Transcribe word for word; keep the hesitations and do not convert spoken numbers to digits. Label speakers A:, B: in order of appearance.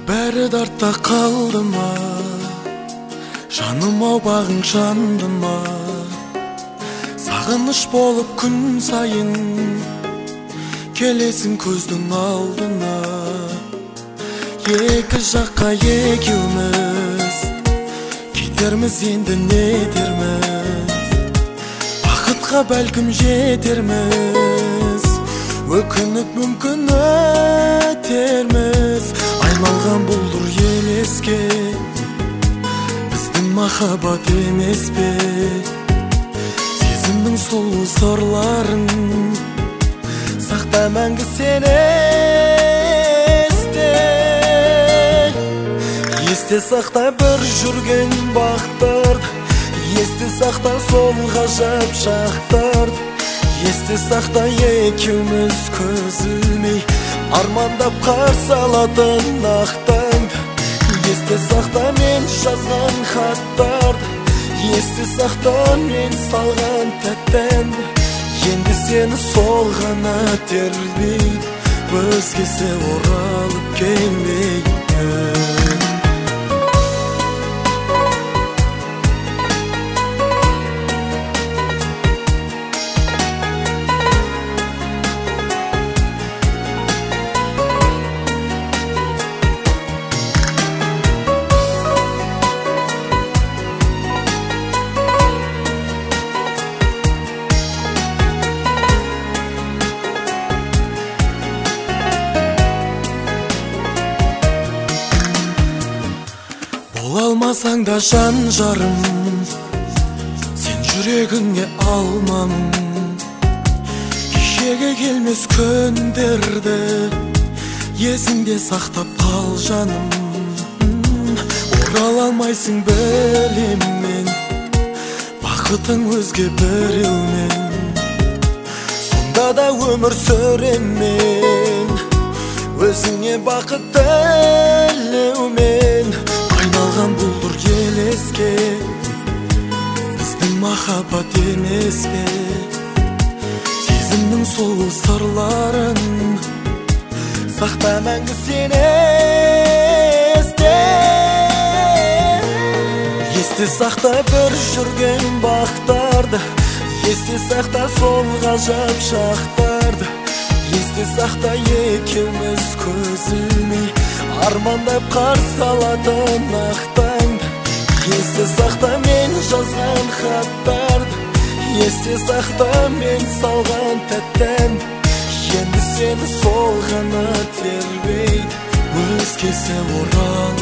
A: Бәрі дартта қалды ма, жаным ау бағың жанды ма? Сағыныш болып күн сайын келесің көздің алдына. Екі жаққа екеуміз кетерміз, енді не дерміз? Бақытқа бәлкім жетерміз, өкініп мүмкін өтерміз. Айналған бұлдыр елеске, біздің махаббат емес пе? Сезімнің сұлу сырларын сақта мәңгі сен есте. Есте сақта бір жүрген бақтарды, есте сақта сол ғажап шақтарды. Есте сақта екеуміз көз ілмей армандап қарсы алатын ақтаңды. Есте сақта мен жазған хаттарды, есте сақта мен салған тәттәнді. Енді сені сол ғана тербейді, өзгесі оралып келмейді. Бола алмасаң да жан жарым, сен жүрегіңе алмамын. Кешеге келмес күндерді есіңде сақтап қал жаным. Орала алмайсың білем мен, бақытың өзге біреумен. Сонда да өмір сүрем мен, өзіңе бақыт тілеумен. Айналған бұлдыр елеске, біздің махаббат емес пе? Сезімнің сұлу сырларын сақта мәңгі сен есте. Есте сақта бір жүрген бақтарды, есте сақта сол ғажап шақтарды. Есте сақта екеуміз көз ілмей армандап қарсы алатын ақтаңды. Есте сақта мен жазған хаттарды, есте сақта мен салған тәттәнді. Енді сені сол ғана тербейді, өзгесі оралып